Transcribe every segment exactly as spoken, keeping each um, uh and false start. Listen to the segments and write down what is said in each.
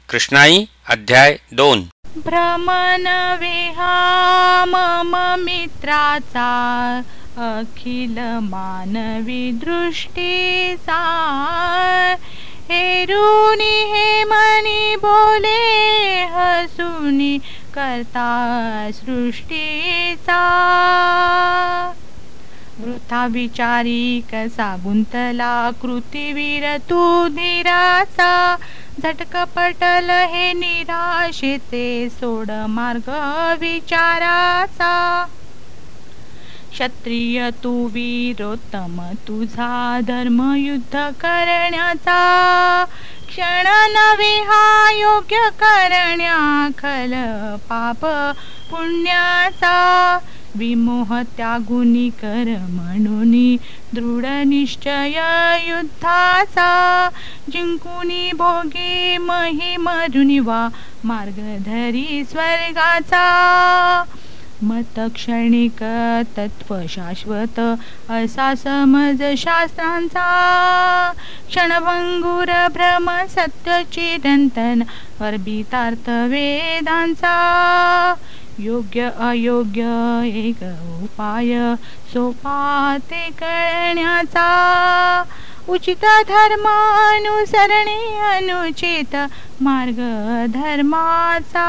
कृष्णाई अध्याय दोन. भ्रमण विहा मम मित्राचा अखिल मानवी दृष्टीचा हेरुनी हे मनी बोले हसुनी करता सृष्टीचा वृथा विचारी कसा गुंतला कृतीवीर तू धीराचा झटकपटल हे निराशेचे सोड मार्ग विचाराचा क्षत्रिय तू वीरोत्तम तुझा धर्म युद्ध करण्याचा क्षण नवे हा योग्य करण्या खल पाप पुण्याचा विमोह त्यागुनी कर म्हणून दृढ निश्चय युद्धाचा जिंकुनी भोगी महिमरुनी वा मार्ग धरी स्वर्गाचा मत क्षणिक तत्व शाश्वत असा समज शास्त्रांचा क्षणभंगुर भ्रम सत्य चिरंतन वर्बितार्थ वेदांचा योग्य अयोग्य एक उपाय सोपा ते कळण्याचा उचित धर्म अनुसरणे अनुचित मार्ग धर्माचा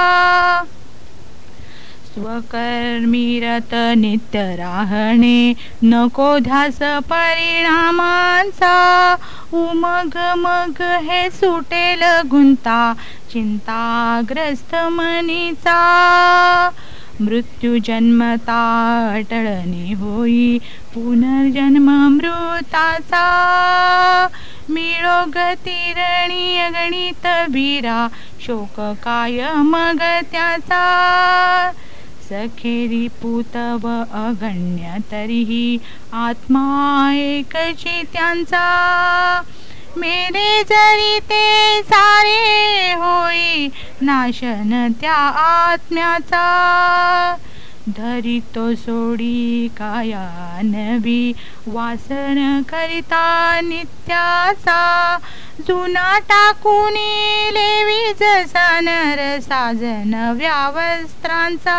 स्वकर्मीरत नित्य राहणे नको ध्यास परिणामांचा उमग मग हे सुटेल गुंता चिंताग्रस्त मनीचा मृत्यू जन्मता अटळणी होई पुनर्जन्म मृताचा मिळो गतिरणी अगणित वीरा शोक काय मग त्याचा सखेरी पूतव अगण्य तरीही आत्मा एकची त्यांचा मेरे जरी ते सारे होई नाशन त्या आत्म्याचा धरितो सोडी काया नवी वासन करिता नित्याचा जुना टाकूनी लेवी जसा नर साजन व्यावस्त्रांचा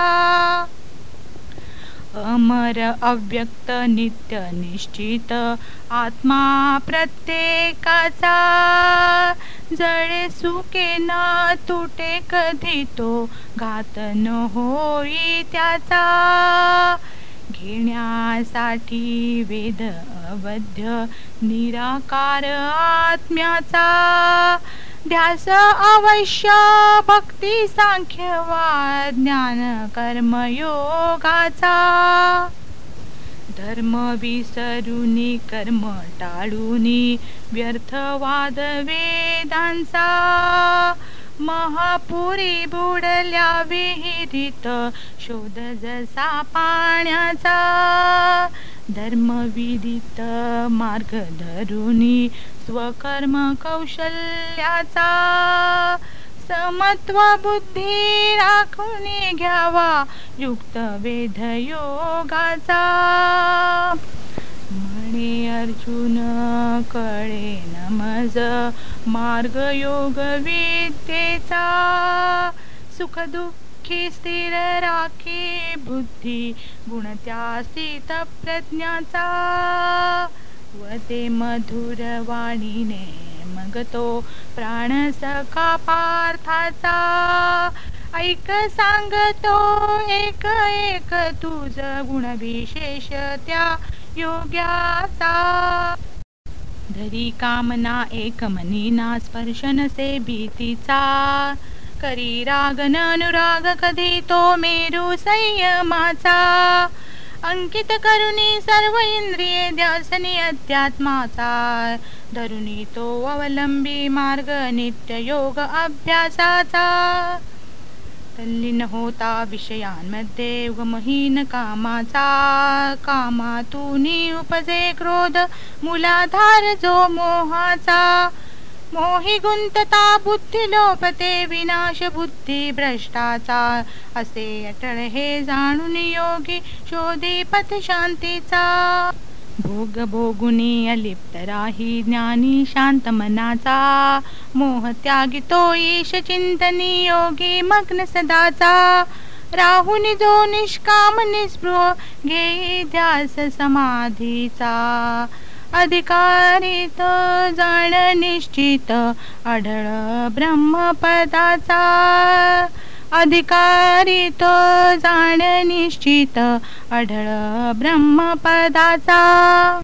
अमर अव्यक्त नित्य निश्चित आत्मा प्रत्येकाचा जळे सुके ना तुटे कधी तो घात न होई त्याचा घेण्यासाठी वेद अवध्य निराकार आत्म्याचा ध्यास अवश्य भक्ती सांख्य वा ज्ञान कर्म योगाचा धर्म विसरुनी कर्म टाळूनी व्यर्थवाद वेदांचा महापुरी बुडल्या विहिरीत शोध जसा पाण्याचा धर्मविदित मार्ग धरुनी स्वकर्म कौशल्याचा समत्व बुद्धी राखून घ्यावा युक्त वेद योगाचा म्हणे अर्जुन कळे नमज मार्ग योग विद्येचा सुख दुःखी स्थिर राखी बुद्धी गुण त्या स्थित प्रज्ञाचा व ते मधुर वाणीने मग तो प्राण सखा पार्थाचा ऐक सांगतो एक एक तुझ गुण विशेष त्या योग्याचा धरी कामना एक मनीना स्पर्शन से भीतीचा करी राग न अनुराग कधी तो मेरू संयमाचा अंकित करुनी सर्व इंद्रिये ध्यासनी अध्यात्माचा धरुनी तो अवलंबी मार्ग नित्य योग अभ्यासाचा तल्लीन होता विषयांमध्ये उगमहीन कामाचा कामातूनी उपजे क्रोध मूलाधार जो मोहाचा मोही गुंतता बुद्धी लोपते विनाश बुद्धी भ्रष्टाचा असे अटळ हे जाणून योगी शोधी पथ शांतीचा भोग भोगुनी अलिप्त राही ज्ञानी शांत मनाचा, मोह त्यागितो ईश चिंतनी योगी मग्न सदाचा. राहुनी जो निष्काम निस्पृह घेई ध्यास समाधीचा, अधिकारित जाण निश्चित आढळ ब्रह्मपदाचा. अधिकारित जाण निश्चित आढळ ब्रह्मपदाचा.